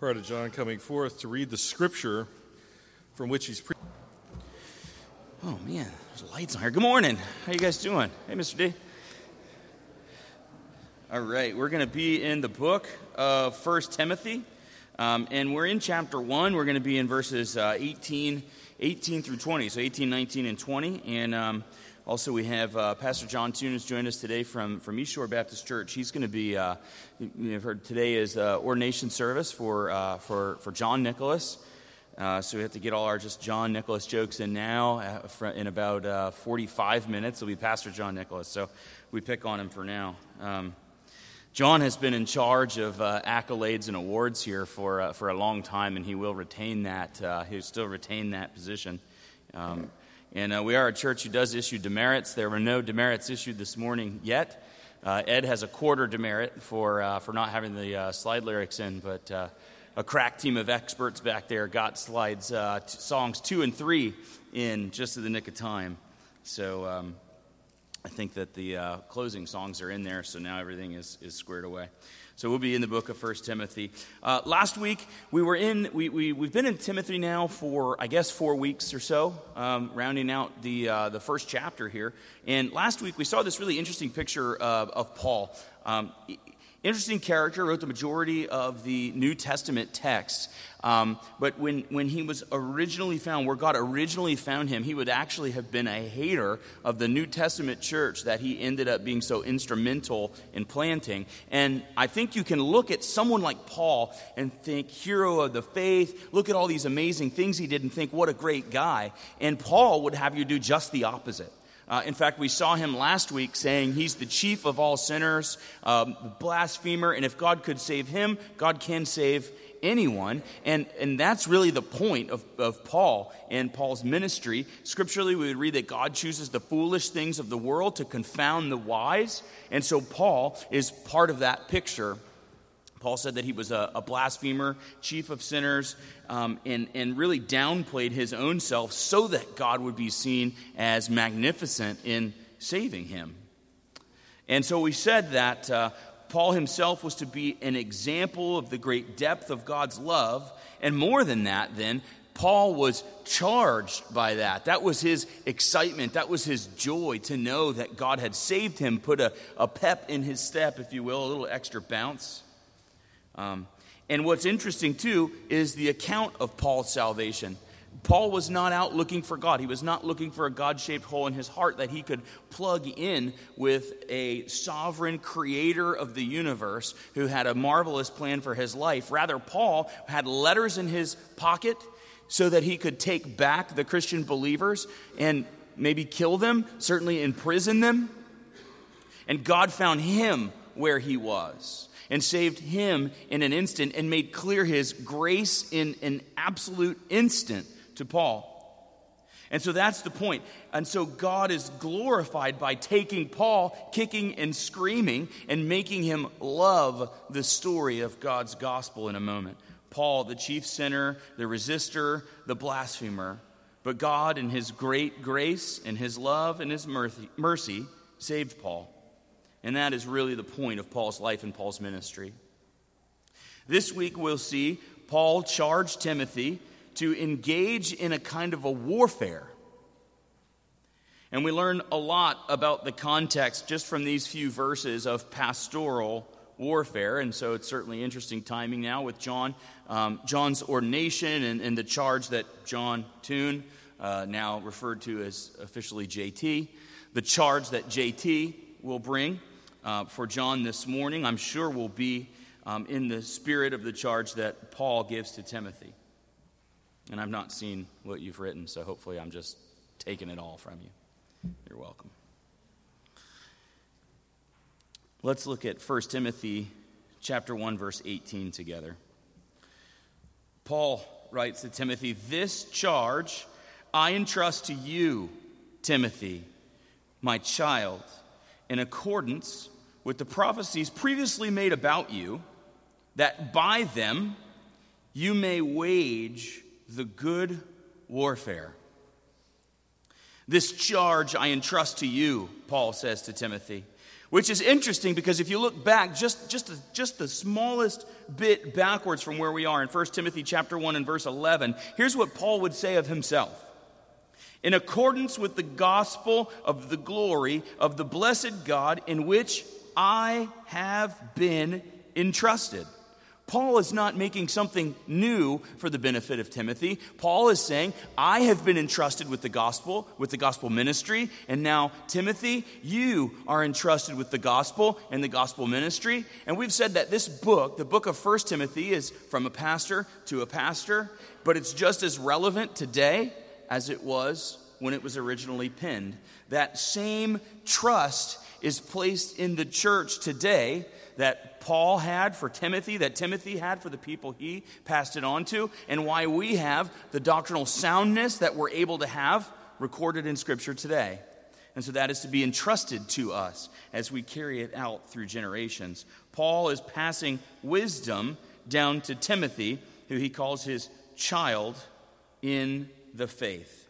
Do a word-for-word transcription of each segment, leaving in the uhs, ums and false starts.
prior to John coming forth to read the scripture from which he's preaching. Oh, man, there's lights on here. Good morning. How you guys doing? Hey, Mister D. All right, we're going to be in the book of First Timothy, um, and we're in chapter one. We're going to be in verses uh, eighteen, eighteen through twenty, so eighteen, nineteen, and twenty. And um, also we have uh, Pastor John Toon who's joined us today from, from East Shore Baptist Church. He's going to be, uh, you've heard today is uh, ordination service for, uh, for, for John Nicholas. Uh, so we have to get all our just John Nicholas jokes in now. Uh, in about uh, forty-five minutes, it'll be Pastor John Nicholas. So we pick on him for now. Um, John has been in charge of uh, accolades and awards here for uh, for a long time, and he will retain that. Uh, he'll still retain that position. Um, and uh, we are a church who does issue demerits. There were no demerits issued this morning yet. Uh, Ed has a quarter demerit for uh, for not having the uh, slide lyrics in, but. Uh, A crack team of experts back there got slides, uh, t- songs two and three in just in the nick of time. So um, I think that the uh, closing songs are in there, so now everything is, is squared away. So we'll be in the book of First Timothy. Uh, last week, we were in, we, we, we've been in Timothy now for, I guess, four weeks or so, um, rounding out the uh, the first chapter here. And last week, we saw this really interesting picture uh, of Paul. Um Interesting character, wrote the majority of the New Testament text. Um, but when, when he was originally found, where God originally found him, he would actually have been a hater of the New Testament church that he ended up being so instrumental in planting. And I think you can look at someone like Paul and think, hero of the faith, look at all these amazing things he did and think, what a great guy. And Paul would have you do just the opposite. Uh, in fact, we saw him last week saying he's the chief of all sinners, um, blasphemer, and if God could save him, God can save anyone. And and that's really the point of, of Paul and Paul's ministry. Scripturally, we would read that God chooses the foolish things of the world to confound the wise. And so Paul is part of that picture. Paul said that he was a, a blasphemer, chief of sinners, um, and, and really downplayed his own self so that God would be seen as magnificent in saving him. And so we said that uh, Paul himself was to be an example of the great depth of God's love. And more than that, then, Paul was charged by that. That was his excitement. That was his joy to know that God had saved him, put a, a pep in his step, if you will, a little extra bounce. Um, and what's interesting, too, is the account of Paul's salvation. Paul was not out looking for God. He was not looking for a God-shaped hole in his heart that he could plug in with a sovereign creator of the universe who had a marvelous plan for his life. Rather, Paul had letters in his pocket so that he could take back the Christian believers and maybe kill them, certainly imprison them. And God found him where he was and saved him in an instant and made clear his grace in an absolute instant to Paul. And so that's the point. And so God is glorified by taking Paul, kicking and screaming, and making him love the story of God's gospel in a moment. Paul, the chief sinner, the resistor, the blasphemer. But God, in his great grace and his love and his mercy, mercy saved Paul. And that is really the point of Paul's life and Paul's ministry. This week we'll see Paul charge Timothy to engage in a kind of a warfare. And we learn a lot about the context just from these few verses of pastoral warfare. And so it's certainly interesting timing now with John, um, John's ordination and, and the charge that John Toon, uh, now referred to as officially J T, the charge that J T will bring. Uh, for John this morning, I'm sure will be um, in the spirit of the charge that Paul gives to Timothy. And I've not seen what you've written, so hopefully I'm just taking it all from you. You're welcome. Let's look at First Timothy chapter one, verse eighteen together. Paul writes to Timothy, "This charge I entrust to you, Timothy, my child, in accordance with the prophecies previously made about you, that by them you may wage the good warfare." This charge I entrust to you, Paul says to Timothy. Which is interesting because if you look back just, just, the, just the smallest bit backwards from where we are in First Timothy chapter one and verse eleven, here's what Paul would say of himself. In accordance with the gospel of the glory of the blessed God in which I have been entrusted. Paul is not making something new for the benefit of Timothy. Paul is saying, I have been entrusted with the gospel, with the gospel ministry, and now, Timothy, you are entrusted with the gospel and the gospel ministry. And we've said that this book, the book of First Timothy, is from a pastor to a pastor, but it's just as relevant today as it was when it was originally penned. That same trust is placed in the church today that Paul had for Timothy, that Timothy had for the people he passed it on to, and why we have the doctrinal soundness that we're able to have recorded in Scripture today. And so that is to be entrusted to us as we carry it out through generations. Paul is passing wisdom down to Timothy, who he calls his child in the faith.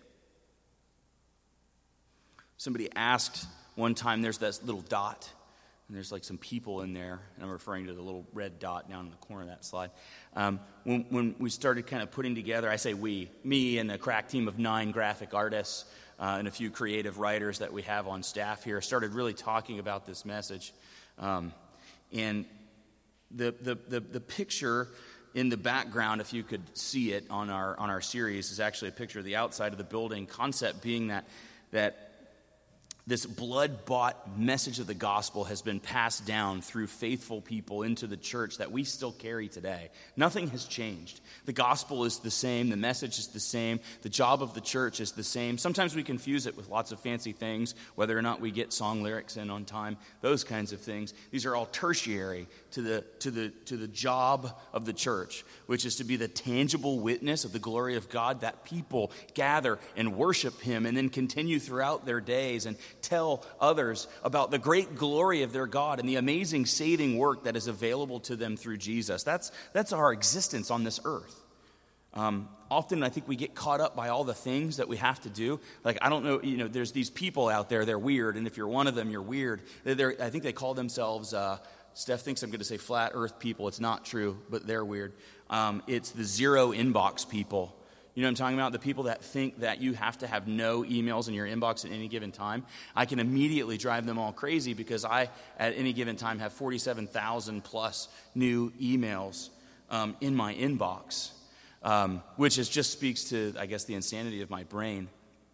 Somebody asked one time, there's that little dot, and there's like some people in there, and I'm referring to the little red dot down in the corner of that slide. Um, when, when we started kind of putting together, I say we, me and a crack team of nine graphic artists uh, and a few creative writers that we have on staff here, started really talking about this message. Um, and the, the, the, the picture in the background, if you could see it on our on our series, is actually a picture of the outside of the building, concept being that that this blood-bought message of the gospel has been passed down through faithful people into the church that we still carry today. Nothing has changed. The gospel is the same. The message is the same. The job of the church is the same. Sometimes we confuse it with lots of fancy things, whether or not we get song lyrics in on time, those kinds of things. These are all tertiary to the, to the, to the job of the church, which is to be the tangible witness of the glory of God, that people gather and worship him and then continue throughout their days and tell others about the great glory of their God and the amazing saving work that is available to them through Jesus. That's, that's our existence on this earth. Um, often I think we get caught up by all the things that we have to do. Like, I don't know, you know, there's these people out there, they're weird, and if you're one of them, you're weird. They're, they're, I think they call themselves, uh, Steph thinks I'm going to say flat earth people. It's not true, but they're weird. Um, it's the zero inbox people. You know what I'm talking about? The people that think that you have to have no emails in your inbox at any given time. I can immediately drive them all crazy because I, at any given time, have forty-seven thousand plus new emails um, in my inbox, um, which is just speaks to, I guess, the insanity of my brain.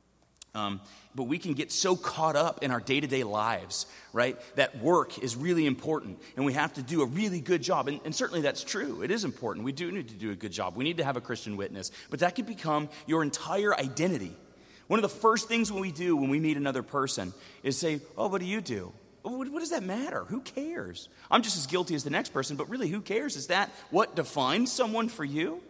Um, but we can get so caught up in our day-to-day lives, right, that work is really important, and we have to do a really good job. And, and certainly that's true. It is important. We do need to do a good job. We need to have a Christian witness. But that can become your entire identity. One of the first things when we do when we meet another person is say, oh, what do you do? What, what does that matter? Who cares? I'm just as guilty as the next person, but really, who cares? Is that what defines someone for you?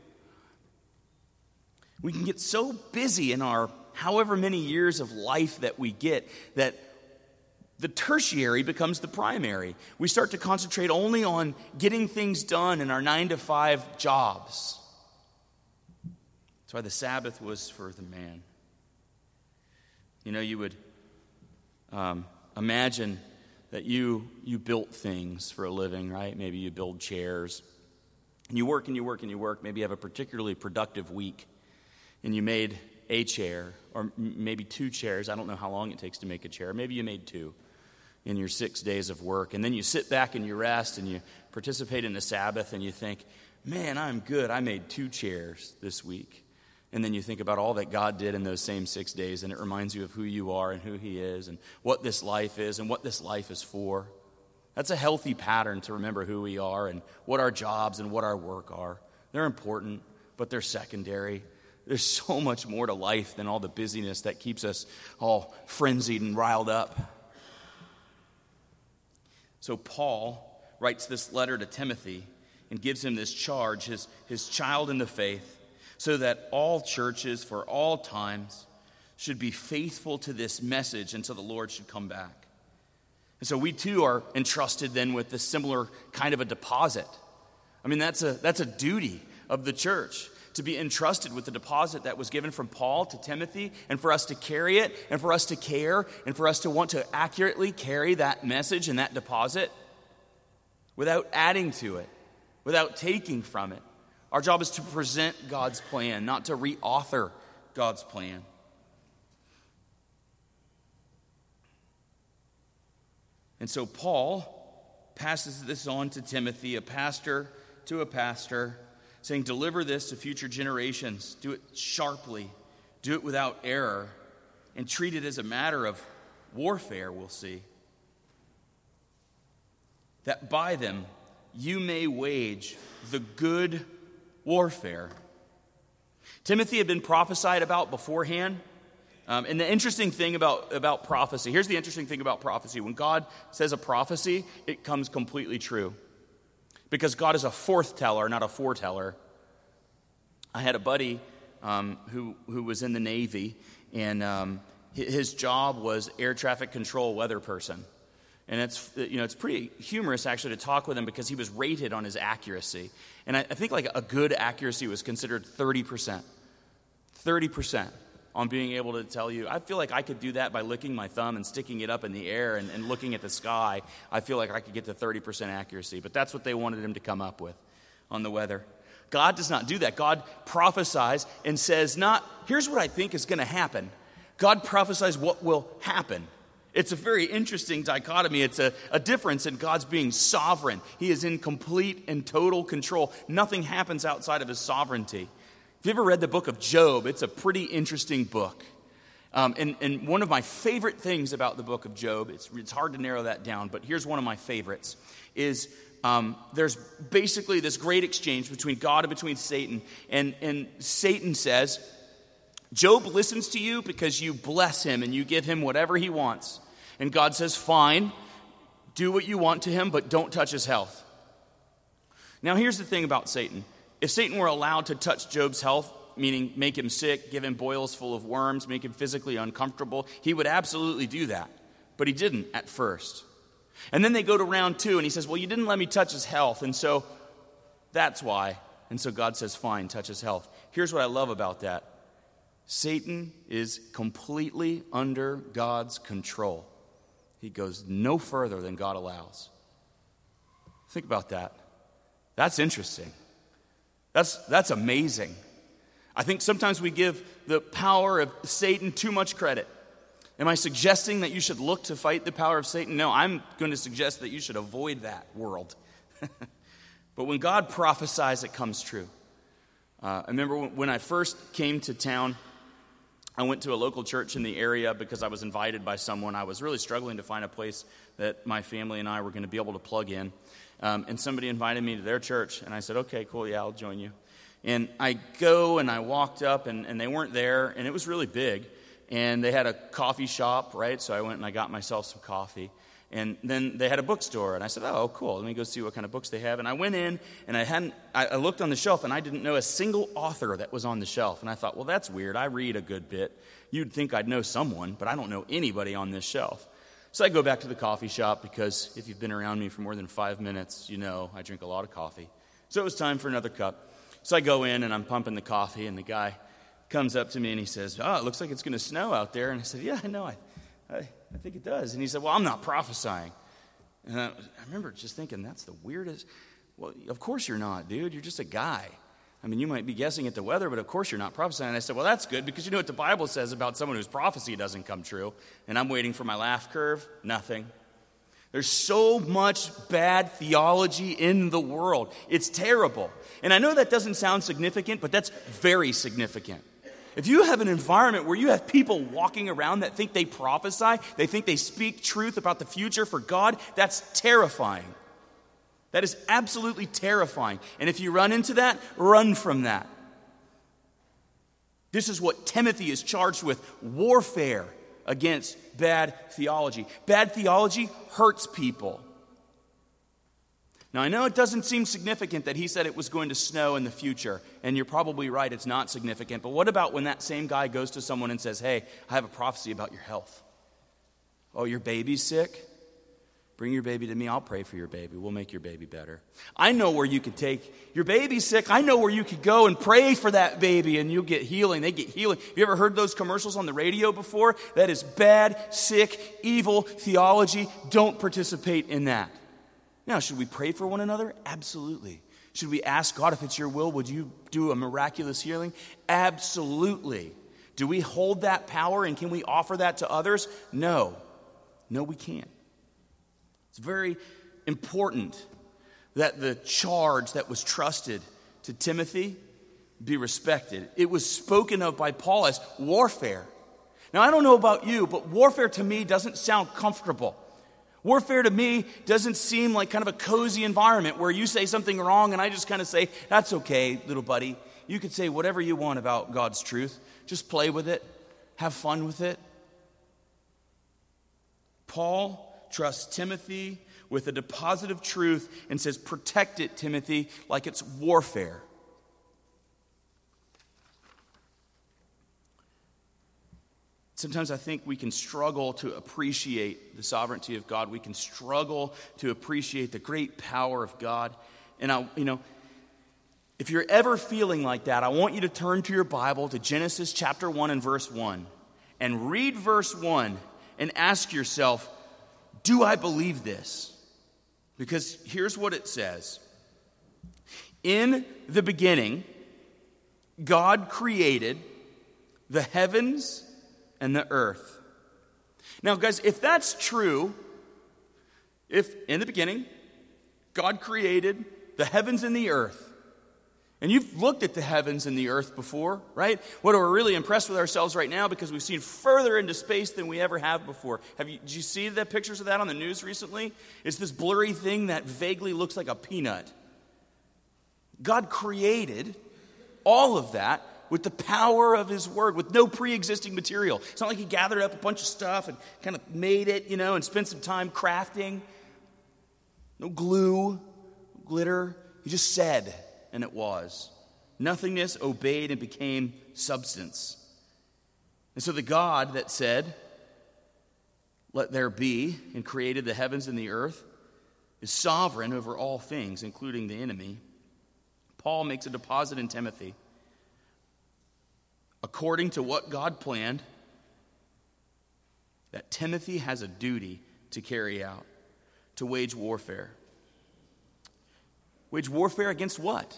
We can get so busy in our however many years of life that we get that the tertiary becomes the primary. We start to concentrate only on getting things done in our nine to five jobs. That's why the Sabbath was for the man. You know, you would um, imagine that you you built things for a living, right? Maybe you build chairs. And you work and you work and you work. Maybe you have a particularly productive week. And you made a chair, or maybe two chairs. I don't know how long it takes to make a chair. Maybe you made two in your six days of work. And then you sit back and you rest and you participate in the Sabbath and you think, man, I'm good. I made two chairs this week. And then you think about all that God did in those same six days, and it reminds you of who you are and who he is and what this life is and what this life is for. That's a healthy pattern to remember who we are and what our jobs and what our work are. They're important, but they're secondary. There's so much more to life than all the busyness that keeps us all frenzied and riled up. So Paul writes this letter to Timothy and gives him this charge, his, his child in the faith, so that all churches for all times should be faithful to this message until the Lord should come back. And so we too are entrusted then with this similar kind of a deposit. I mean, that's a that's a duty of the church, to be entrusted with the deposit that was given from Paul to Timothy, and for us to carry it, and for us to care, and for us to want to accurately carry that message and that deposit without adding to it, without taking from it. Our job is to present God's plan, not to re-author God's plan. And so Paul passes this on to Timothy, a pastor to a pastor, saying, deliver this to future generations. Do it sharply. Do it without error. And treat it as a matter of warfare, we'll see. That by them you may wage the good warfare. Timothy had been prophesied about beforehand. Um, and the interesting thing about, about prophecy, here's the interesting thing about prophecy. When God says a prophecy, it comes completely true. Because God is a forth-teller, not a foreteller. I had a buddy um, who, who was in the Navy, and um, his job was air traffic control weather person. And it's, you know, it's pretty humorous, actually, to talk with him because he was rated on his accuracy. And I, I think like a good accuracy was considered thirty percent. thirty percent. On being able to tell you, I feel like I could do that by licking my thumb and sticking it up in the air and, and looking at the sky. I feel like I could get to thirty percent accuracy, but that's what they wanted him to come up with on the weather. God does not do that. God prophesies and says, not, here's what I think is going to happen. God prophesies what will happen. It's a very interesting dichotomy. It's a, a difference in God's being sovereign. He is in complete and total control. Nothing happens outside of his sovereignty. If you ever read the book of Job, it's a pretty interesting book. Um, and, and one of my favorite things about the book of Job, it's, it's hard to narrow that down, but here's one of my favorites, is um, there's basically this great exchange between God and between Satan. And, and Satan says, Job listens to you because you bless him and you give him whatever he wants. And God says, fine, do what you want to him, but don't touch his health. Now here's the thing about Satan. If Satan were allowed to touch Job's health, meaning make him sick, give him boils full of worms, make him physically uncomfortable, he would absolutely do that. But he didn't at first. And then they go to round two, and he says, well, you didn't let me touch his health, and so that's why. And so God says, fine, touch his health. Here's what I love about that. Satan is completely under God's control. He goes no further than God allows. Think about that. That's interesting. That's, that's amazing. I think sometimes we give the power of Satan too much credit. Am I suggesting that you should look to fight the power of Satan? No, I'm going to suggest that you should avoid that world. But when God prophesies, it comes true. Uh, I remember when I first came to town, I went to a local church in the area because I was invited by someone. I was really struggling to find a place that my family and I were going to be able to plug in. Um, and somebody invited me to their church, and I said, okay, cool, yeah, I'll join you. And I go, and I walked up, and, and they weren't there, and it was really big. And they had a coffee shop, right? So I went and I got myself some coffee. And then they had a bookstore, and I said, oh, cool, let me go see what kind of books they have. And I went in, and I hadn't, I, I looked on the shelf, and I didn't know a single author that was on the shelf. And I thought, well, that's weird. I read a good bit. You'd think I'd know someone, but I don't know anybody on this shelf. So I go back to the coffee shop because if you've been around me for more than five minutes, you know I drink a lot of coffee. So it was time for another cup. So I go in and I'm pumping the coffee, and the guy comes up to me and he says, oh, it looks like it's going to snow out there. And I said, yeah, I know, I, I, I think it does. And he said, well, I'm not prophesying. And I, I remember just thinking, that's the weirdest. Well, of course you're not, dude. You're just a guy. I mean, you might be guessing at the weather, but of course you're not prophesying. And I said, well, that's good, because you know what the Bible says about someone whose prophecy doesn't come true. And I'm waiting for my laugh curve. Nothing. There's so much bad theology in the world. It's terrible. And I know that doesn't sound significant, but that's very significant. If you have an environment where you have people walking around that think they prophesy, they think they speak truth about the future for God, that's terrifying. That is absolutely terrifying. And if you run into that, run from that. This is what Timothy is charged with: warfare against bad theology. Bad theology hurts people. Now, I know it doesn't seem significant that he said it was going to snow in the future, and you're probably right, it's not significant. But what about when that same guy goes to someone and says, hey, I have a prophecy about your health. Oh, your baby's sick? Bring your baby to me. I'll pray for your baby. We'll make your baby better. I know where you could take your baby's sick. I know where you could go and pray for that baby and you'll get healing. They get healing. Have you ever heard those commercials on the radio before? That is bad, sick, evil theology. Don't participate in that. Now, should we pray for one another? Absolutely. Should we ask God, if it's your will, would you do a miraculous healing? Absolutely. Do we hold that power and can we offer that to others? No. No, we can't. It's very important that the charge that was trusted to Timothy be respected. It was spoken of by Paul as warfare. Now, I don't know about you, but warfare to me doesn't sound comfortable. Warfare to me doesn't seem like kind of a cozy environment where you say something wrong and I just kind of say, that's okay, little buddy. You could say whatever you want about God's truth. Just play with it. Have fun with it. Paul trusts Timothy with a deposit of truth and says, protect it, Timothy, like it's warfare. Sometimes I think we can struggle to appreciate the sovereignty of God. We can struggle to appreciate the great power of God. And I, you know, if you're ever feeling like that, I want you to turn to your Bible to Genesis chapter one and verse one and read verse one and ask yourself, do I believe this? Because here's what it says. In the beginning, God created the heavens and the earth. Now, guys, if that's true, if in the beginning, God created the heavens and the earth, and you've looked at the heavens and the earth before, right? What we're really impressed with ourselves right now because we've seen further into space than we ever have before. Have you, did you see the pictures of that on the news recently? It's this blurry thing that vaguely looks like a peanut. God created all of that with the power of his word, with no pre-existing material. It's not like he gathered up a bunch of stuff and kind of made it, you know, and spent some time crafting. No glue, glitter. He just said, and it was. Nothingness obeyed and became substance. And so the God that said, let there be, and created the heavens and the earth, is sovereign over all things, including the enemy. Paul makes a deposit in Timothy. According to what God planned, that Timothy has a duty to carry out, to wage warfare. Wage warfare against what?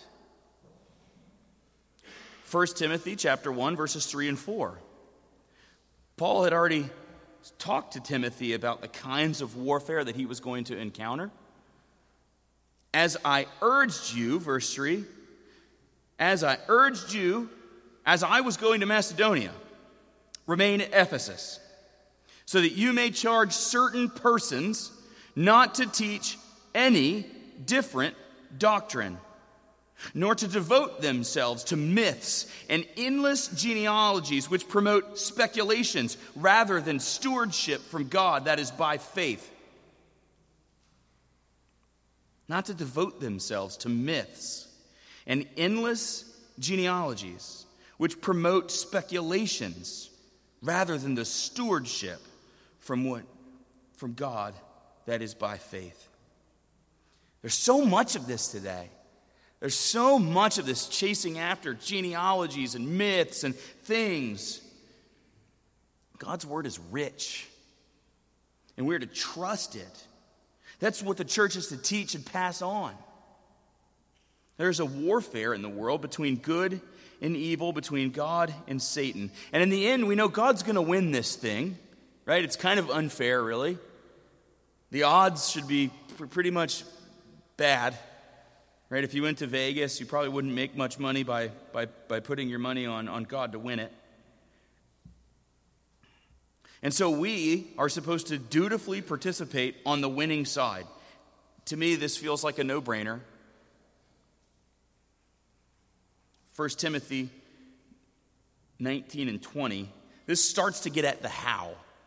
First Timothy chapter one, verses three and four. Paul had already talked to Timothy about the kinds of warfare that he was going to encounter. As I urged you, verse three, as I urged you, as I was going to Macedonia, remain at Ephesus, so that you may charge certain persons not to teach any different doctrine, nor to devote themselves to myths and endless genealogies which promote speculations rather than stewardship from God that is by faith. Not to devote themselves to myths and endless genealogies which promote speculations rather than the stewardship from what from God that is by faith. There's so much of this today. There's so much of this chasing after genealogies and myths and things. God's word is rich, and we're to trust it. That's what the church is to teach and pass on. There's a warfare in the world between good and evil, between God and Satan. And in the end, we know God's going to win this thing, right? It's kind of unfair, really. The odds should be pretty much bad, right? If you went to Vegas, you probably wouldn't make much money by, by, by putting your money on, on God to win it. And so we are supposed to dutifully participate on the winning side. To me, this feels like a no-brainer. First Timothy nineteen and twenty, this starts to get at the how.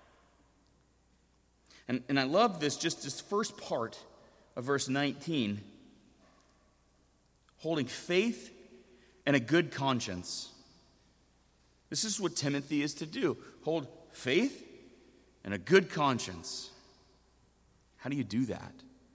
And, and I love this, just this first part of verse nineteen. Holding faith and a good conscience. This is what Timothy is to do. Hold faith and a good conscience. How do you do that?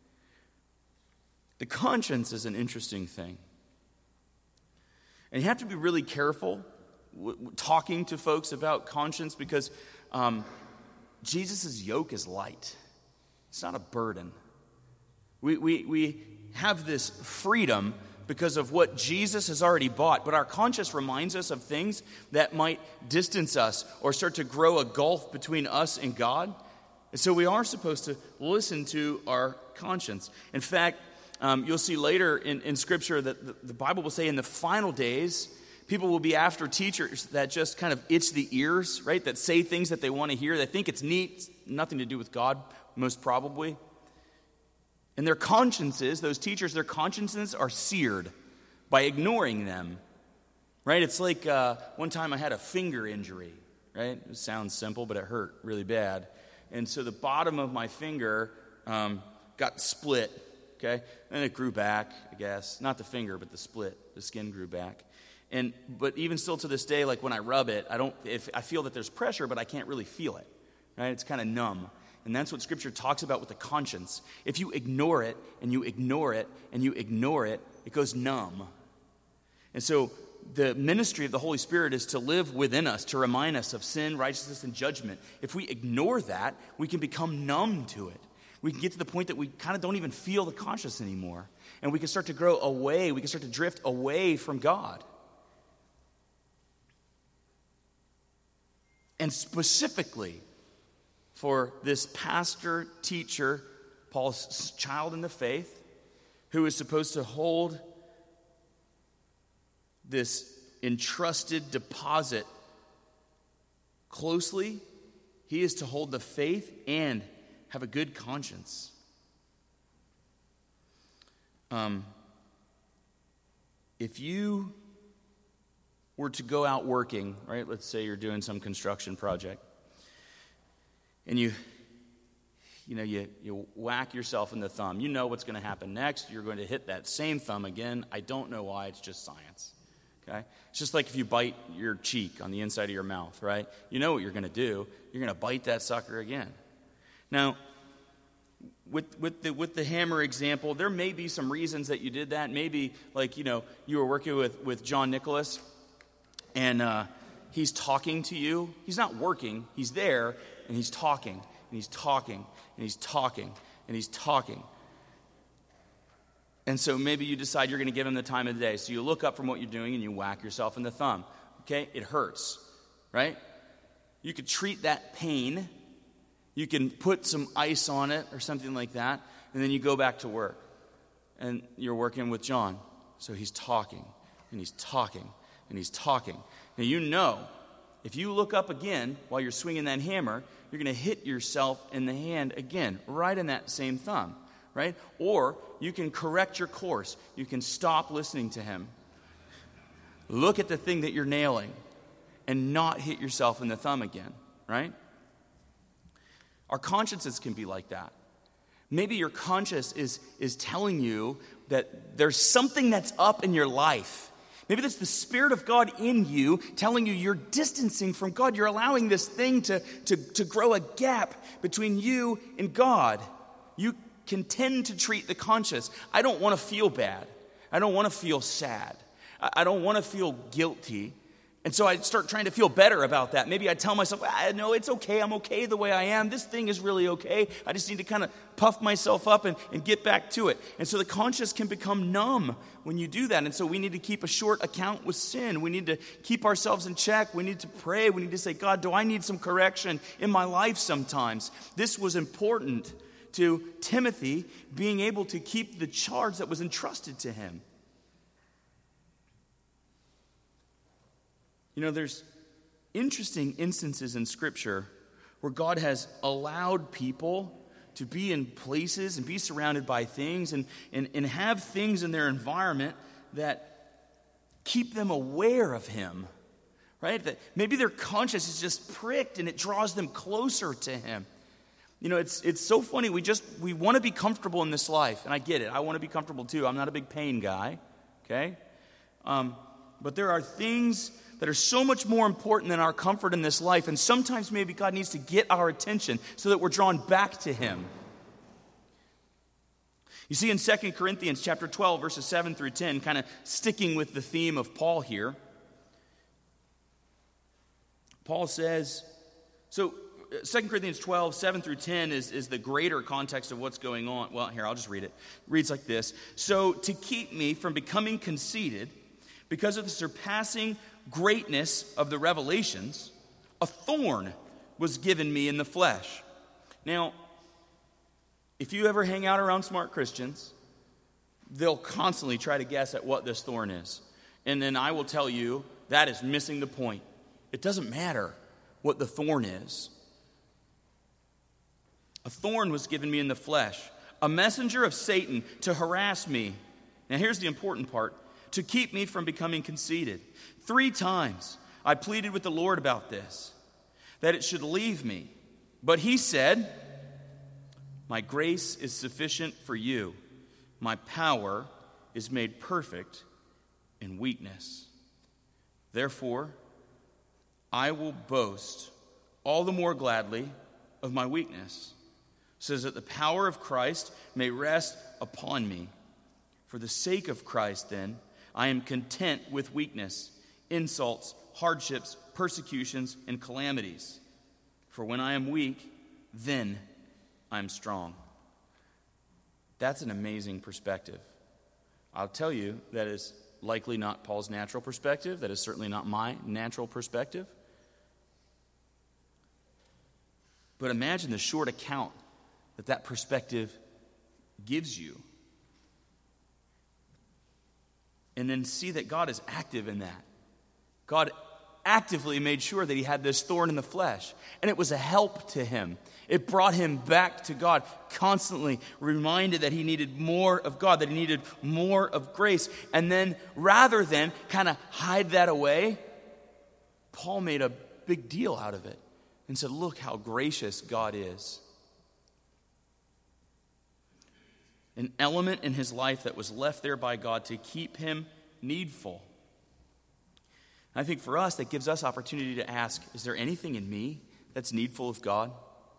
The conscience is an interesting thing. And you have to be really careful w- w- talking to folks about conscience because um, Jesus' yoke is light. It's not a burden. We, we, we have this freedom because of what Jesus has already bought, but our conscience reminds us of things that might distance us or start to grow a gulf between us and God. And so we are supposed to listen to our conscience. In fact, um, you'll see later in, in Scripture that the, the Bible will say in the final days, people will be after teachers that just kind of itch the ears, right? That say things that they want to hear. They think it's neat, nothing to do with God, most probably. And their consciences, those teachers, their consciences are seared by ignoring them, right? It's like uh, one time I had a finger injury, right? It sounds simple, but it hurt really bad. And so the bottom of my finger um, got split, okay? And it grew back, I guess. Not the finger, but the split. The skin grew back. And but even still to this day, like when I rub it, I don't. If I feel that there's pressure, but I can't really feel it, right? It's kind of numb. And that's what Scripture talks about with the conscience. If you ignore it, and you ignore it, and you ignore it, it goes numb. And so the ministry of the Holy Spirit is to live within us, to remind us of sin, righteousness, and judgment. If we ignore that, we can become numb to it. We can get to the point that we kind of don't even feel the conscience anymore. And we can start to grow away. We can start to drift away from God. And specifically for this pastor, teacher, Paul's child in the faith, who is supposed to hold this entrusted deposit closely, he is to hold the faith and have a good conscience. Um, if you were to go out working, right? Let's say you're doing some construction project, and you, you know, you, you whack yourself in the thumb. You know what's going to happen next. You're going to hit that same thumb again. I don't know why. It's just science. Okay? It's just like if you bite your cheek on the inside of your mouth, right? You know what you're going to do. You're going to bite that sucker again. Now, with with the with the hammer example, there may be some reasons that you did that. Maybe, like, you know, you were working with, with John Nicholas, and uh, he's talking to you. He's not working. He's there, and he's talking, and he's talking, and he's talking, and he's talking. And so maybe you decide you're going to give him the time of the day. So you look up from what you're doing, and you whack yourself in the thumb. Okay? It hurts, right? You could treat that pain. You can put some ice on it or something like that, and then you go back to work. And you're working with John. So he's talking, and he's talking, and he's talking. Now you know, if you look up again while you're swinging that hammer, you're going to hit yourself in the hand again, right in that same thumb, right? Or you can correct your course. You can stop listening to him. Look at the thing that you're nailing and not hit yourself in the thumb again, right? Our consciences can be like that. Maybe your conscience is, is telling you that there's something that's up in your life. Maybe that's the Spirit of God in you telling you you're distancing from God. You're allowing this thing to, to, to grow a gap between you and God. You can tend to treat the conscience. I don't want to feel bad. I don't want to feel sad. I, I don't want to feel guilty. And so I start trying to feel better about that. Maybe I tell myself, ah, no, it's okay. I'm okay the way I am. This thing is really okay. I just need to kind of puff myself up and, and get back to it. And so the conscience can become numb when you do that. And so we need to keep a short account with sin. We need to keep ourselves in check. We need to pray. We need to say, God, do I need some correction in my life sometimes? This was important to Timothy being able to keep the charge that was entrusted to him. You know, there's interesting instances in Scripture where God has allowed people to be in places and be surrounded by things and, and, and have things in their environment that keep them aware of Him, right? That maybe their conscience is just pricked and it draws them closer to Him. You know, it's it's so funny. We just, we want to be comfortable in this life, and I get it. I want to be comfortable too. I'm not a big pain guy, okay? Um, but there are things that are so much more important than our comfort in this life. And sometimes maybe God needs to get our attention so that we're drawn back to Him. You see, in Second Corinthians chapter twelve, verses seven through ten, kind of sticking with the theme of Paul here, Paul says, so Second Corinthians twelve, seven through ten is, is the greater context of what's going on. Well, here, I'll just read it. It reads like this. So to keep me from becoming conceited, because of the surpassing greatness of the revelations, a thorn was given me in the flesh. Now, if you ever hang out around smart Christians, they'll constantly try to guess at what this thorn is. And then I will tell you, that is missing the point. It doesn't matter what the thorn is. A thorn was given me in the flesh, a messenger of Satan to harass me. Now here's the important part, to keep me from becoming conceited. Three times I pleaded with the Lord about this, that it should leave me. But he said, my grace is sufficient for you. My power is made perfect in weakness. Therefore, I will boast all the more gladly of my weakness, so that the power of Christ may rest upon me. For the sake of Christ, then, I am content with weakness, insults, hardships, persecutions, and calamities. For when I am weak, then I am strong. That's an amazing perspective. I'll tell you, that is likely not Paul's natural perspective. That is certainly not my natural perspective. But imagine the short account that that perspective gives you. And then see that God is active in that. God actively made sure that he had this thorn in the flesh. And it was a help to him. It brought him back to God, constantly reminded that he needed more of God, that he needed more of grace. And then rather than kind of hide that away, Paul made a big deal out of it and said, look how gracious God is. An element in his life that was left there by God to keep him needful. I think for us, that gives us opportunity to ask, is there anything in me that's needful of God?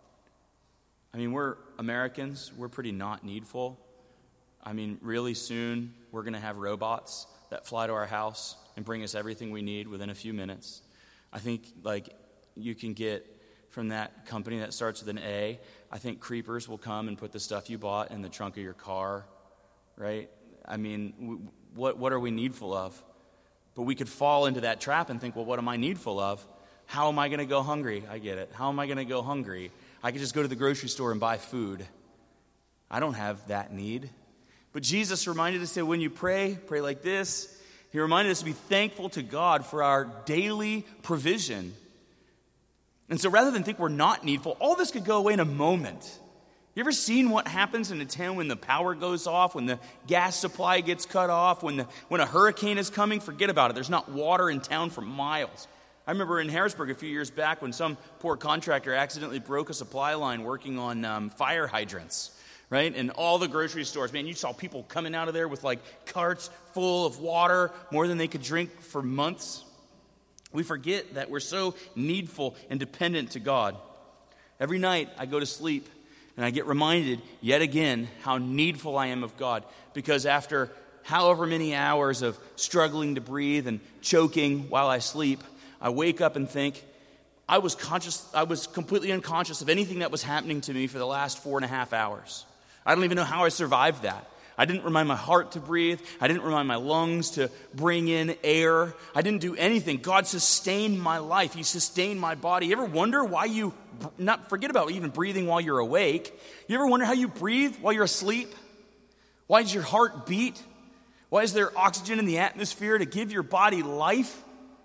I mean, we're Americans. We're pretty not needful. I mean, really soon, we're going to have robots that fly to our house and bring us everything we need within a few minutes. I think, like, you can get from that company that starts with an A, I think creepers will come and put the stuff you bought in the trunk of your car, right? I mean, w- what what are we needful of? But we could fall into that trap and think, well, what am I needful of? How am I going to go hungry? I get it. How am I going to go hungry? I could just go to the grocery store and buy food. I don't have that need. But Jesus reminded us that when you pray, pray like this. He reminded us to be thankful to God for our daily provision. And so rather than think we're not needful, all this could go away in a moment. You ever seen what happens in a town when the power goes off, when the gas supply gets cut off, when the when a hurricane is coming? Forget about it. There's not water in town for miles. I remember in Harrisburg a few years back when some poor contractor accidentally broke a supply line working on um, fire hydrants, right? And all the grocery stores, man, you saw people coming out of there with like carts full of water, more than they could drink for months. We forget that we're so needful and dependent to God. Every night I go to sleep and I get reminded yet again how needful I am of God, because after however many hours of struggling to breathe and choking while I sleep, I wake up and think, I was conscious, I was completely unconscious of anything that was happening to me for the last four and a half hours. I don't even know how I survived that. I didn't remind my heart to breathe. I didn't remind my lungs to bring in air. I didn't do anything. God sustained my life. He sustained my body. You ever wonder why you, not forget about even breathing while you're awake. You ever wonder how you breathe while you're asleep? Why does your heart beat? Why is there oxygen in the atmosphere to give your body life?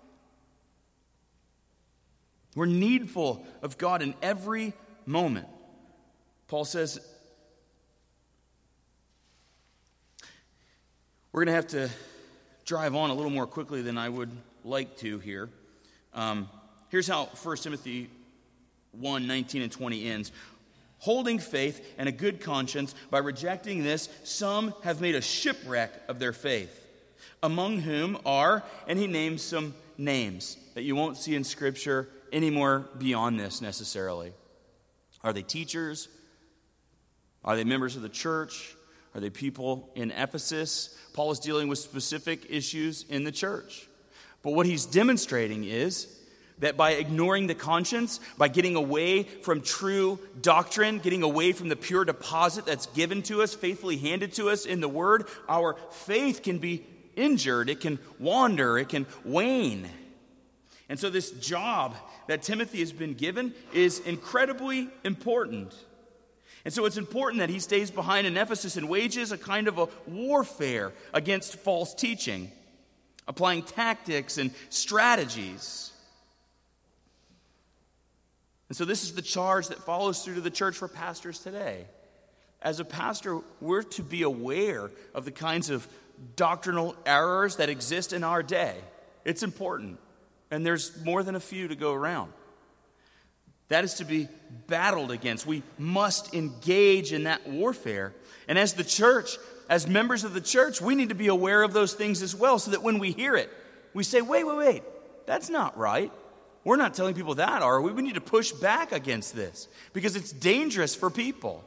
We're needful of God in every moment. Paul says, we're going to have to drive on a little more quickly than I would like to here. Um, here's how First Timothy one, nineteen and twenty ends. Holding faith and a good conscience, by rejecting this, some have made a shipwreck of their faith, among whom are, and he names some names that you won't see in Scripture anymore beyond this necessarily. Are they teachers? Are they members of the church? Are they people in Ephesus? Paul is dealing with specific issues in the church. But what he's demonstrating is that by ignoring the conscience, by getting away from true doctrine, getting away from the pure deposit that's given to us, faithfully handed to us in the Word, our faith can be injured, it can wander, it can wane. And so this job that Timothy has been given is incredibly important. And so it's important that he stays behind in Ephesus and wages a kind of a warfare against false teaching, applying tactics and strategies. And so this is the charge that follows through to the church for pastors today. As a pastor, we're to be aware of the kinds of doctrinal errors that exist in our day. It's important. And there's more than a few to go around. That is to be battled against. We must engage in that warfare. And as the church, as members of the church, we need to be aware of those things as well, so that when we hear it, we say, wait, wait, wait, that's not right. We're not telling people that, are we? We need to push back against this because it's dangerous for people.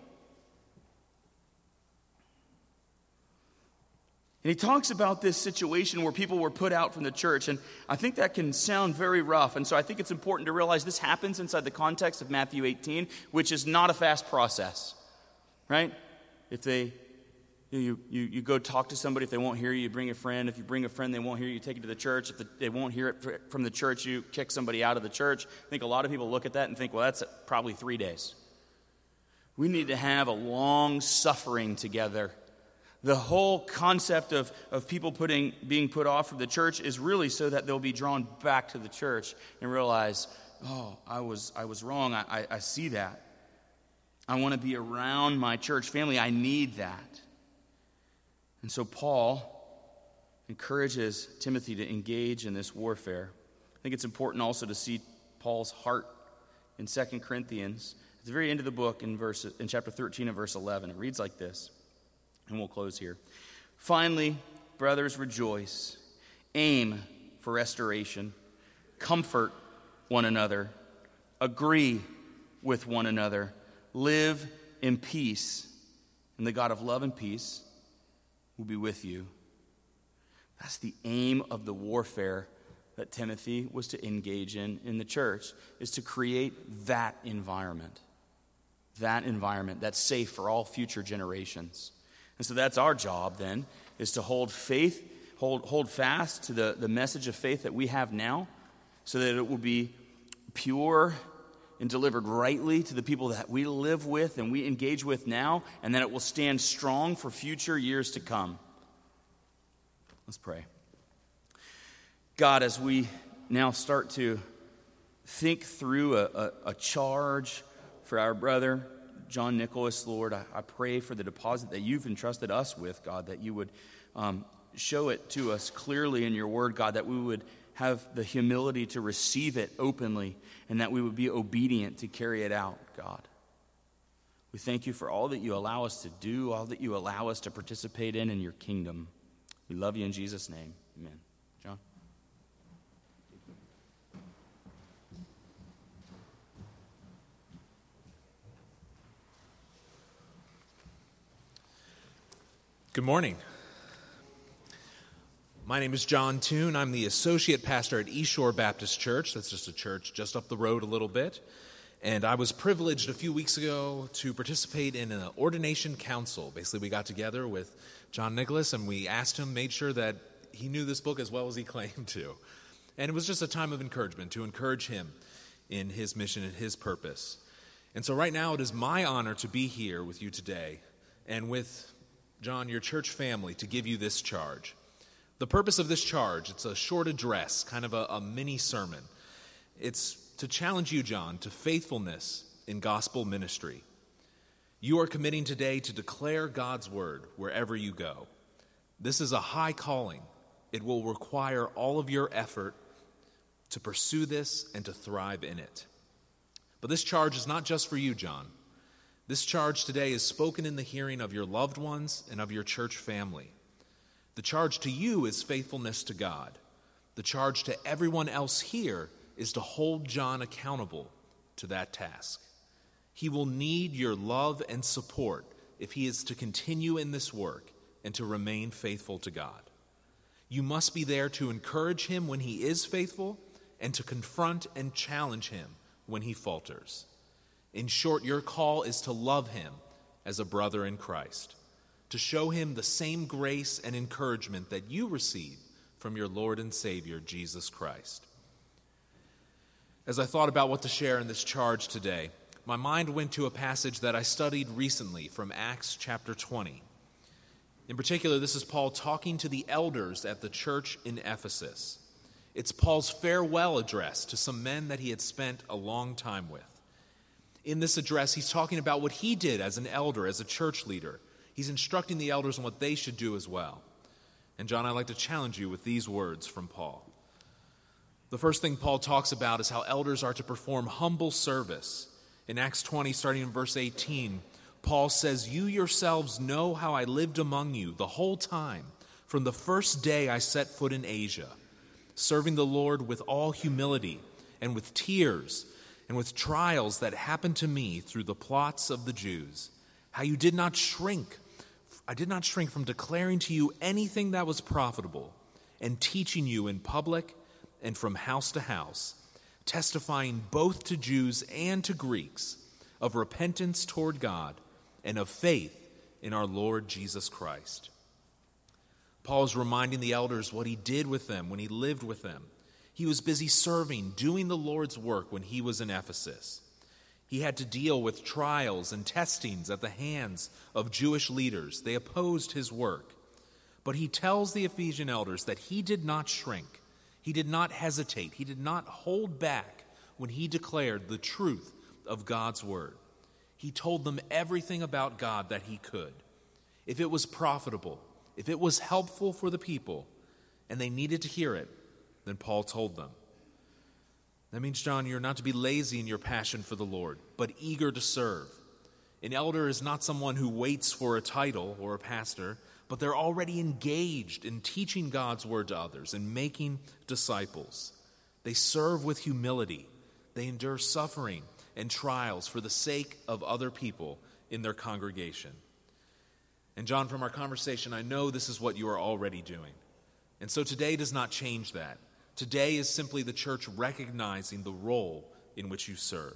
And he talks about this situation where people were put out from the church, and I think that can sound very rough. And so I think it's important to realize this happens inside the context of Matthew eighteen, which is not a fast process, right? If they, you, you, you go talk to somebody, if they won't hear you, you bring a friend. If you bring a friend, they won't hear you, you take it to the church. If the, they won't hear it from the church, you kick somebody out of the church. I think a lot of people look at that and think, well, that's probably three days. We need to have a long suffering together. The whole concept of, of people putting being put off from the church is really so that they'll be drawn back to the church and realize, oh, I was I was wrong. I, I, I see that. I want to be around my church family. I need that. And so Paul encourages Timothy to engage in this warfare. I think it's important also to see Paul's heart in Second Corinthians. At the very end of the book, in verse in chapter thirteen and verse eleven, it reads like this. And we'll close here. Finally, brothers, rejoice. Aim for restoration. Comfort one another. Agree with one another. Live in peace. And the God of love and peace will be with you. That's the aim of the warfare that Timothy was to engage in in the church, is to create that environment. That environment that's safe for all future generations. And so that's our job then, is to hold faith, hold hold fast to the, the message of faith that we have now, so that it will be pure and delivered rightly to the people that we live with and we engage with now, and that it will stand strong for future years to come. Let's pray. God, as we now start to think through a, a, a charge for our brother, John Nicholas, Lord, I, I pray for the deposit that you've entrusted us with, God, that you would um, show it to us clearly in your word, God, that we would have the humility to receive it openly, and that we would be obedient to carry it out, God. We thank you for all that you allow us to do, all that you allow us to participate in in your kingdom. We love you in Jesus' name. Amen. John? Good morning. My name is John Toon. I'm the associate pastor at East Shore Baptist Church. That's just a church just up the road a little bit. And I was privileged a few weeks ago to participate in an ordination council. Basically, we got together with John Nicholas and we asked him, made sure that he knew this book as well as he claimed to. And it was just a time of encouragement, to encourage him in his mission and his purpose. And so right now it is my honor to be here with you today and with John, your church family, to give you this charge. The purpose of this charge, it's a short address, kind of a, a mini sermon. It's to challenge you, John, to faithfulness in gospel ministry. You are committing today to declare God's word wherever you go. This is a high calling. It will require all of your effort to pursue this and to thrive in it. But this charge is not just for you, John. This charge today is spoken in the hearing of your loved ones and of your church family. The charge to you is faithfulness to God. The charge to everyone else here is to hold John accountable to that task. He will need your love and support if he is to continue in this work and to remain faithful to God. You must be there to encourage him when he is faithful and to confront and challenge him when he falters. In short, your call is to love him as a brother in Christ, to show him the same grace and encouragement that you receive from your Lord and Savior, Jesus Christ. As I thought about what to share in this charge today, my mind went to a passage that I studied recently from Acts chapter twenty. In particular, this is Paul talking to the elders at the church in Ephesus. It's Paul's farewell address to some men that he had spent a long time with. In this address, he's talking about what he did as an elder, as a church leader. He's instructing the elders on what they should do as well. And John, I'd like to challenge you with these words from Paul. The first thing Paul talks about is how elders are to perform humble service. In Acts twenty, starting in verse eighteen, Paul says, "You yourselves know how I lived among you the whole time, from the first day I set foot in Asia, serving the Lord with all humility and with tears and with trials that happened to me through the plots of the Jews. How you did not shrink, I did not shrink from declaring to you anything that was profitable and teaching you in public and from house to house, testifying both to Jews and to Greeks of repentance toward God and of faith in our Lord Jesus Christ." Paul is reminding the elders what he did with them when he lived with them. He was busy serving, doing the Lord's work when he was in Ephesus. He had to deal with trials and testings at the hands of Jewish leaders. They opposed his work. But he tells the Ephesian elders that he did not shrink. He did not hesitate. He did not hold back when he declared the truth of God's word. He told them everything about God that he could. If it was profitable, if it was helpful for the people, and they needed to hear it, then Paul told them. That means, John, you're not to be lazy in your passion for the Lord, but eager to serve. An elder is not someone who waits for a title or a pastor, but they're already engaged in teaching God's word to others and making disciples. They serve with humility. They endure suffering and trials for the sake of other people in their congregation. And John, from our conversation, I know this is what you are already doing. And so today does not change that. Today is simply the church recognizing the role in which you serve.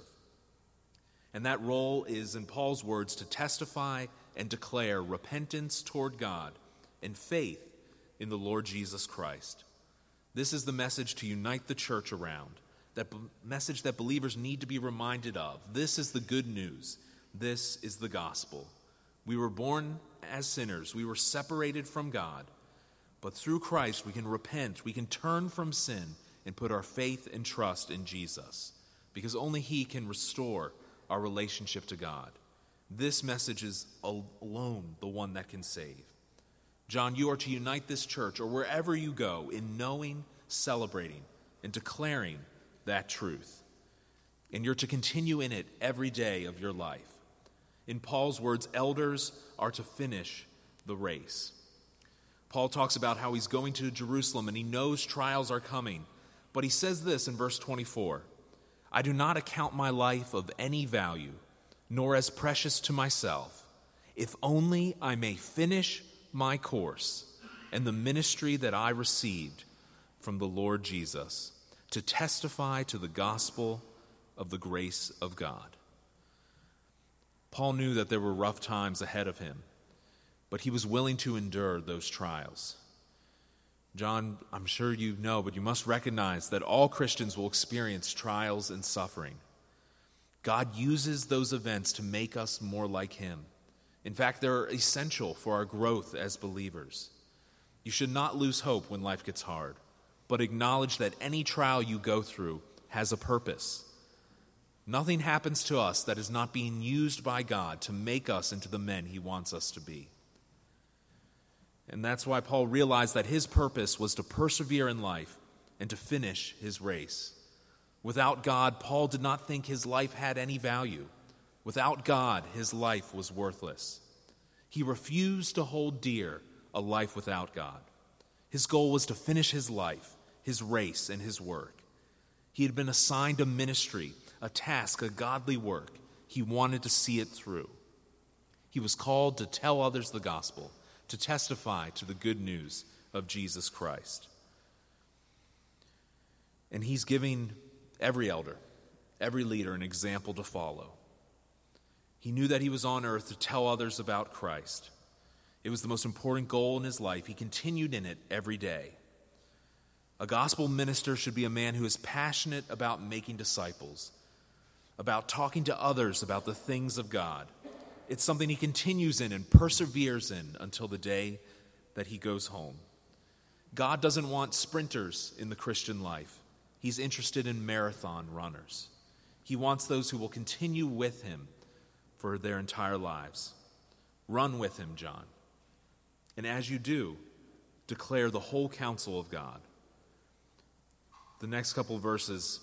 And that role is, in Paul's words, to testify and declare repentance toward God and faith in the Lord Jesus Christ. This is the message to unite the church around, that b- message that believers need to be reminded of. This is the good news. This is the gospel. We were born as sinners. We were separated from God. But through Christ, we can repent. We can turn from sin and put our faith and trust in Jesus, because only he can restore our relationship to God. This message is alone the one that can save. John, you are to unite this church, or wherever you go, in knowing, celebrating, and declaring that truth. And you're to continue in it every day of your life. In Paul's words, elders are to finish the race. Paul talks about how he's going to Jerusalem and he knows trials are coming. But he says this in verse twenty-four, "I do not account my life of any value, nor as precious to myself, if only I may finish my course and the ministry that I received from the Lord Jesus, to testify to the gospel of the grace of God." Paul knew that there were rough times ahead of him, but he was willing to endure those trials. John, I'm sure you know, but you must recognize that all Christians will experience trials and suffering. God uses those events to make us more like him. In fact, they're essential for our growth as believers. You should not lose hope when life gets hard, but acknowledge that any trial you go through has a purpose. Nothing happens to us that is not being used by God to make us into the men he wants us to be. And that's why Paul realized that his purpose was to persevere in life and to finish his race. Without God, Paul did not think his life had any value. Without God, his life was worthless. He refused to hold dear a life without God. His goal was to finish his life, his race, and his work. He had been assigned a ministry, a task, a godly work. He wanted to see it through. He was called to tell others the gospel, to testify to the good news of Jesus Christ. And he's giving every elder, every leader, an example to follow. He knew that he was on earth to tell others about Christ. It was the most important goal in his life. He continued in it every day. A gospel minister should be a man who is passionate about making disciples, about talking to others about the things of God. It's something he continues in and perseveres in until the day that he goes home. God doesn't want sprinters in the Christian life. He's interested in marathon runners. He wants those who will continue with him for their entire lives. Run with him, John. And as you do, declare the whole counsel of God. The next couple of verses,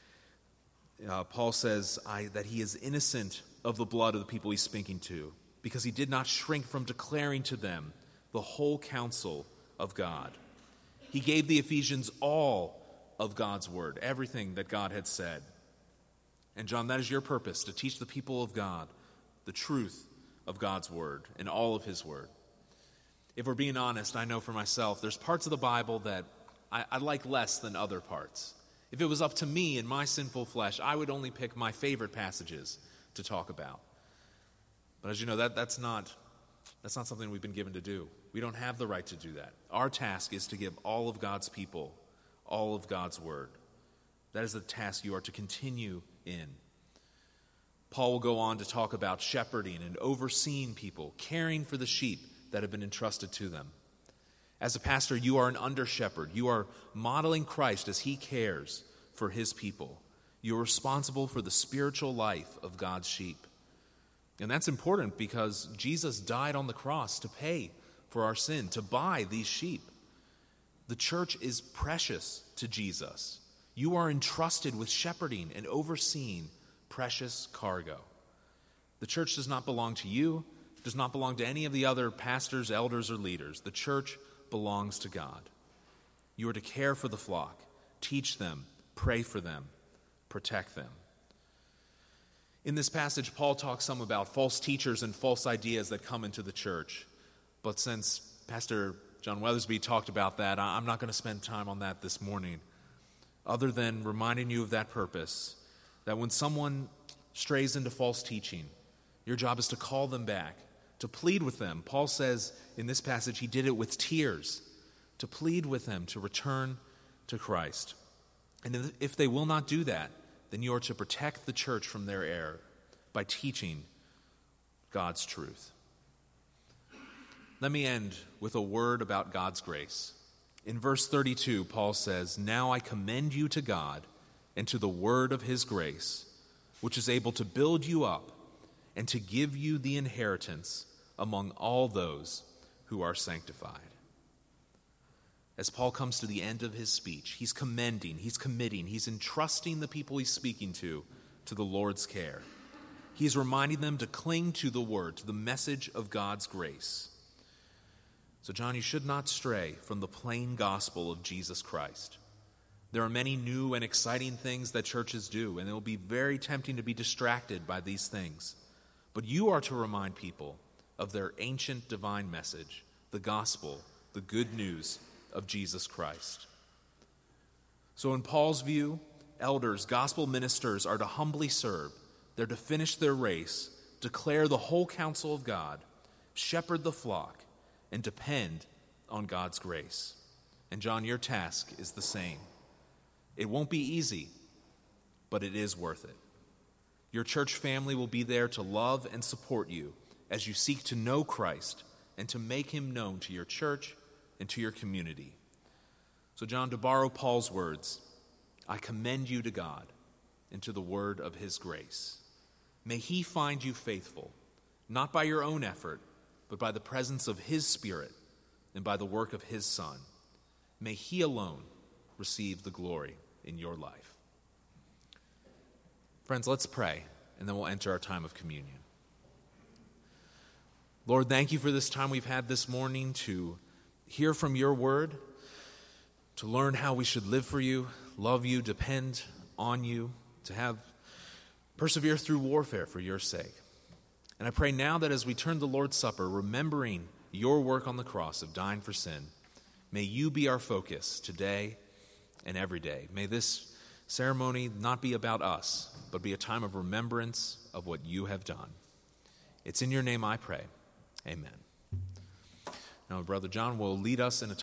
uh, Paul says I, that he is innocent of the blood of the people he's speaking to, because he did not shrink from declaring to them the whole counsel of God. He gave the Ephesians all of God's word, everything that God had said. And John, that is your purpose, to teach the people of God the truth of God's word and all of his word. If we're being honest, I know for myself, there's parts of the Bible that I, I like less than other parts. If it was up to me and my sinful flesh, I would only pick my favorite passages to talk about. But as you know, that, that's not that's not something we've been given to do. We don't have the right to do that. Our task is to give all of God's people all of God's word. That is the task you are to continue in. Paul will go on to talk about shepherding and overseeing people, caring for the sheep that have been entrusted to them. As a pastor, you are an under-shepherd. You are modeling Christ as he cares for his people. You are responsible for the spiritual life of God's sheep. And that's important because Jesus died on the cross to pay for our sin, to buy these sheep. The church is precious to Jesus. You are entrusted with shepherding and overseeing precious cargo. The church does not belong to you, does not belong to any of the other pastors, elders, or leaders. The church belongs to God. You are to care for the flock, teach them, pray for them, protect them. In this passage, Paul talks some about false teachers and false ideas that come into the church. But since Pastor John Weathersby talked about that, I'm not going to spend time on that this morning, other than reminding you of that purpose, that when someone strays into false teaching, your job is to call them back, to plead with them. Paul says in this passage he did it with tears, to plead with them to return to Christ. And if they will not do that, then you are to protect the church from their error by teaching God's truth. Let me end with a word about God's grace. In verse thirty-two, Paul says, "Now I commend you to God and to the word of his grace, which is able to build you up and to give you the inheritance among all those who are sanctified." As Paul comes to the end of his speech, he's commending, he's committing, he's entrusting the people he's speaking to to the Lord's care. He's reminding them to cling to the word, to the message of God's grace. So, John, you should not stray from the plain gospel of Jesus Christ. There are many new and exciting things that churches do, and it will be very tempting to be distracted by these things. But you are to remind people of their ancient divine message, the gospel, the good news of Jesus Christ. So in Paul's view, elders, gospel ministers are to humbly serve. They're to finish their race, declare the whole counsel of God, shepherd the flock, and depend on God's grace. And John, your task is the same. It won't be easy, but it is worth it. Your church family will be there to love and support you as you seek to know Christ and to make him known to your church and to your community. So, John, to borrow Paul's words, I commend you to God and to the word of his grace. May he find you faithful, not by your own effort, but by the presence of his Spirit and by the work of his Son. May he alone receive the glory in your life. Friends, let's pray, and then we'll enter our time of communion. Lord, thank you for this time we've had this morning to hear from your word, to learn how we should live for you, love you, depend on you, to have persevere through warfare for your sake. And I pray now that as we turn the Lord's Supper, remembering your work on the cross of dying for sin, may you be our focus today and every day. May this ceremony not be about us, but be a time of remembrance of what you have done. It's in your name I pray. Amen. Now, Brother John will lead us in a